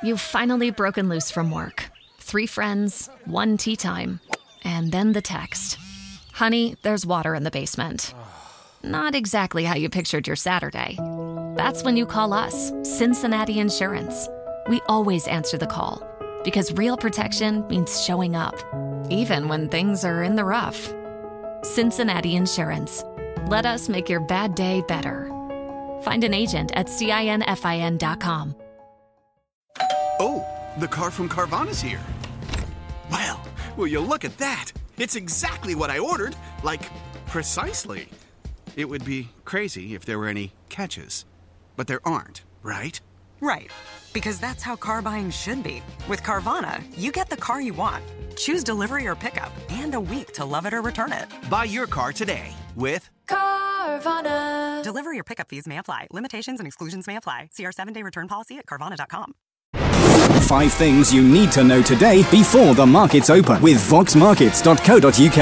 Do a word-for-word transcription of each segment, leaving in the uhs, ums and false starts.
You've finally broken loose from work. Three friends, one tea time, and then the text. Honey, there's water in the basement. Not exactly how you pictured your Saturday. That's when you call us, Cincinnati Insurance. We always answer the call, because real protection means showing up, even when things are in the rough. Cincinnati Insurance. Let us make your bad day better. Find an agent at cinfin dot com. Oh, the car from Carvana's here. Wow, will you look at that? It's exactly what I ordered, like, precisely. It would be crazy if there were any catches, but there aren't, right? Right, because that's how car buying should be. With Carvana, you get the car you want. Choose delivery or pickup, and a week to love it or return it. Buy your car today with Carvana. Delivery or pickup fees may apply. Limitations and exclusions may apply. See our seven-day return policy at Carvana dot com. Five things you need to know today before the markets open with vox markets dot co dot uk.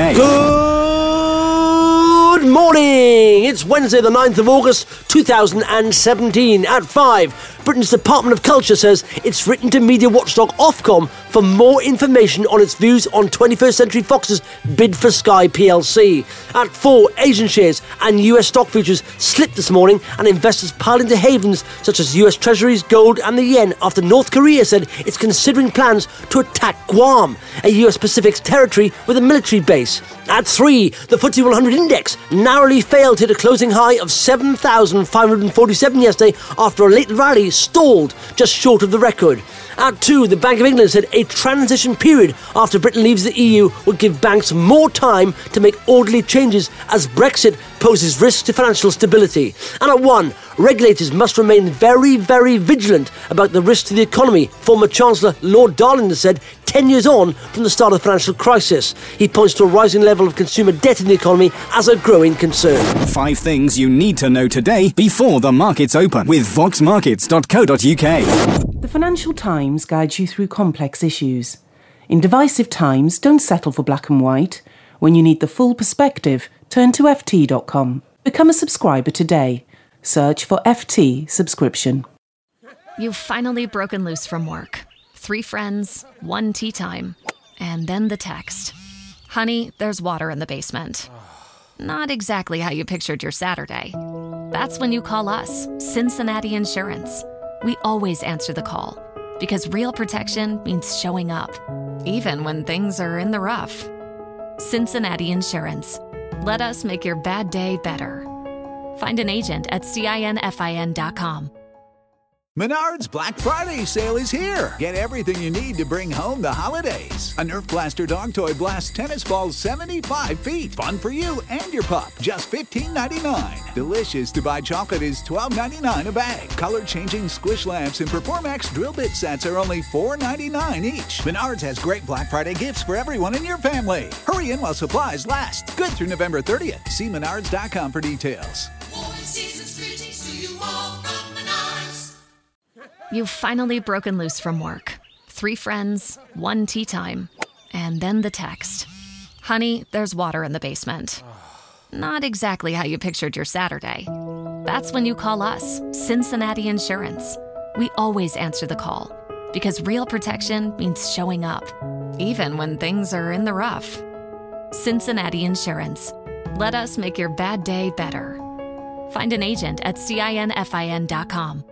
Good morning! It's Wednesday the ninth of August two thousand seventeen at five. Britain's Department of Culture says it's written to media watchdog Ofcom for more information on its views on twenty-first Century Fox's bid for Sky P L C. At four, Asian shares and U S stock futures slipped this morning and investors piled into havens such as U S Treasuries, gold and the yen after North Korea said it's considering plans to attack Guam, a U S Pacific territory with a military base. At three, the F T S E one hundred index narrowly failed to hit a closing high of seven thousand five hundred forty-seven yesterday after a late rally stalled just short of the record. At two, the Bank of England said a transition period after Britain leaves the E U would give banks more time to make orderly changes as Brexit poses risks to financial stability. And at one, regulators must remain very, very vigilant about the risks to the economy, former Chancellor Lord Darling said ten years on from the start of the financial crisis. He points to a rising level of consumer debt in the economy as a growing concern. Five things you need to know today before the markets open with vox markets dot co dot uk. The Financial Times guides you through complex issues. In divisive times, don't settle for black and white. When you need the full perspective, turn to f t dot com. Become a subscriber today. Search for F T subscription. You've finally broken loose from work. Three friends, one tea time, and then the text. Honey, there's water in the basement. Not exactly how you pictured your Saturday. That's when you call us, Cincinnati Insurance. We always answer the call, because real protection means showing up, even when things are in the rough. Cincinnati Insurance. Let us make your bad day better. Find an agent at cinfin dot com. Menards Black Friday sale is here. Get everything you need to bring home the holidays. A Nerf Blaster dog toy blasts tennis balls seventy-five feet. Fun for you and your pup. Just fifteen ninety-nine. Delicious to buy chocolate is twelve ninety-nine a bag. Color-changing squish lamps and Performax drill bit sets are only four ninety-nine each. Menards has great Black Friday gifts for everyone in your family. Hurry in while supplies last. Good through November thirtieth. See menards dot com for details. You've finally broken loose from work. Three friends, one tea time, and then the text. Honey, there's water in the basement. Not exactly how you pictured your Saturday. That's when you call us, Cincinnati Insurance. We always answer the call, because real protection means showing up, even when things are in the rough. Cincinnati Insurance. Let us make your bad day better. Find an agent at cinfin dot com.